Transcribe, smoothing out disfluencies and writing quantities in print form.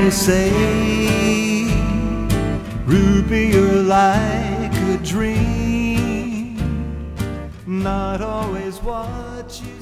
they say, Ruby, you're like a dream, not always what you